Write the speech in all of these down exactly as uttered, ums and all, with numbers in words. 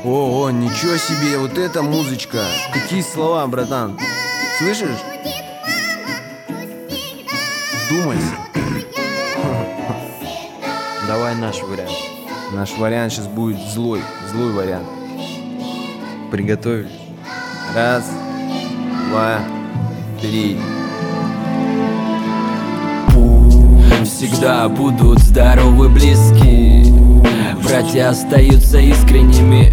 О, ничего себе, вот эта музычка. Какие слова, братан. Слышишь? Думай. Давай наш вариант. Наш вариант сейчас будет злой, злой вариант. Приготовились? Раз, два, три. Всегда будут здоровы, близки. Братья остаются искренними.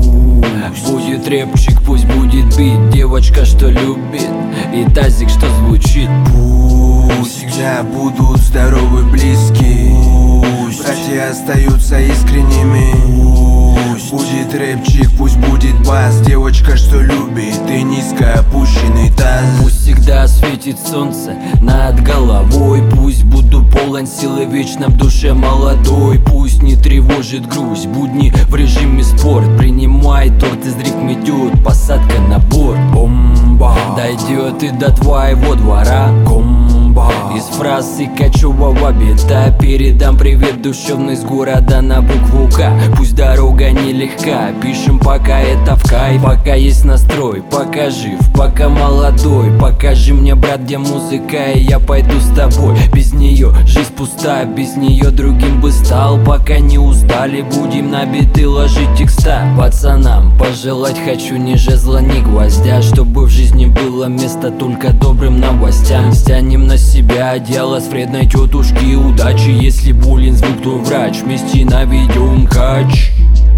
Будет рэпчик, пусть будет бит. Девочка, что любит, и тазик, что звучит. Пусть всегда будут здоровы, близки. Братья остаются искренними. Пусть будет рэпчик, пусть будет бас. Девочка, что любит, и низко опущенный таз. Пусть всегда светит солнце над головой. Пусть буду полон силы, вечно в душе молодой. Пусть не тревожит грусть, будни в режиме спорт. Принимай торт, из рифм идет посадка на борт. Бомба дойдет и до твоего двора. Комба из фраз и кочевого бита передам привет душевный с города на букву К. Пусть дорога нелегка, пишем пока это в кайф. Пока есть настрой, пока жив, пока молодой. Покажи мне, брат, где музыка, и я пойду с тобой. Без нее жизнь пуста, без нее другим бы стал. Пока не устали, будем на биты ложить текста. Пацанам пожелать хочу ни жезла, ни гвоздя, чтобы в жизни было место только добрым новостям. Стянем на себя одеяло с вредной тетушки удачи. Если буллинг звук, то врач, вместе наведем кач.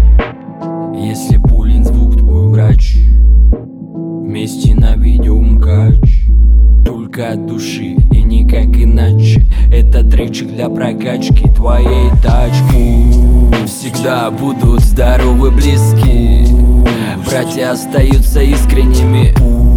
Если буллинг звук, твой врач, вместе наведем кач. Только от души и никак иначе. Это тречик для прокачки твоей тачки. Всегда будут здоровы, близки. Братья остаются искренними.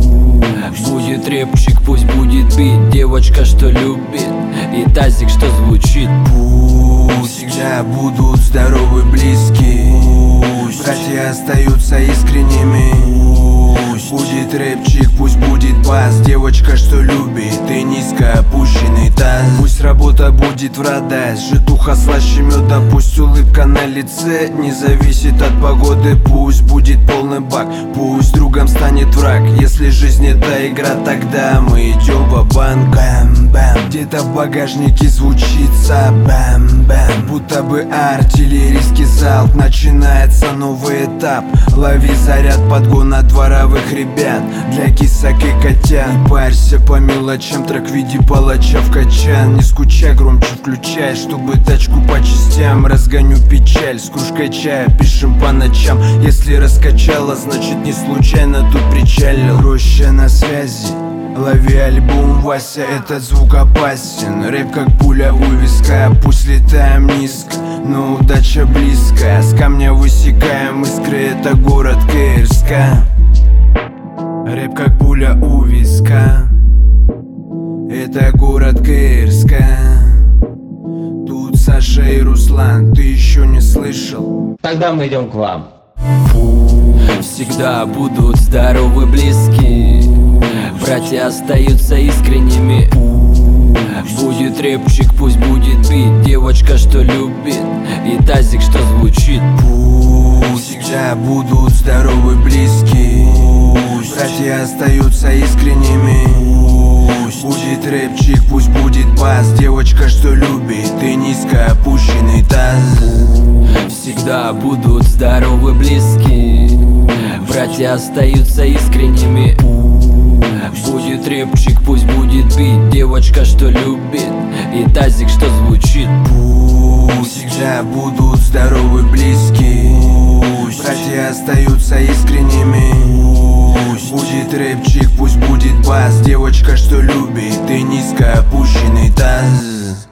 Будет рэпчик, пусть будет бит. Девочка, что любит, и тазик, что звучит. Пусть всегда будут здоровы, близки. Братья остаются искренними. Пусть будет рэпчик, пусть будет бас. Девочка, что любит, и низко опущенный таз. Пусть работа будет в радость, житуха слаще меда. Пусть улыбка на лице не зависит от погоды. Пусть будет полный бак, пусть другом станет враг. Если жизнь это игра, тогда мы идем ва-банк. Бэм-бэм, где-то в багажнике звучится бэм-бэм. Будто бы артиллерийский залп. Начинается новый этап. Лови заряд, подгон от дворовых ребят. Для кисок и котят. Не парься по мелочам, трек в виде палача в качан. Не скучай, громче включай, чтобы тачку по частям. Разгоню печаль с кружкой чая, пишем по ночам. Если раскачала, значит не случайно тут причалил. Роща на связи, лови альбом Вася, этот звук опасен. Рэп как пуля у виска, пусть летаем низко, но удача близко. С камня высекаем искры, это город Кырска. Рэп как пуля у виска, это город Кырска. Тут Саша и Руслан, ты еще не слышал? Тогда мы идем к вам. Всегда будут здоровы, близки. Братья остаются искренними. Будет рэпчик, пусть будет бит. Девочка, что любит, и тазик, что звучит. Пусть всегда будут здоровы, близки. Братья остаются искренними. Пусть будет рэпчик, пусть будет бас. Девочка, что любит, и низко опущенный таз. Всегда будут здоровы, близки. Братья остаются искренними. Будет рэпчик, пусть будет бит. Девочка, что любит, и тазик, что звучит. Пусть всегда будут здоровы, близки. Братья остаются искренними. Пусть будет рэпчик, пусть будет бас. Девочка, что любит, и низко опущенный таз.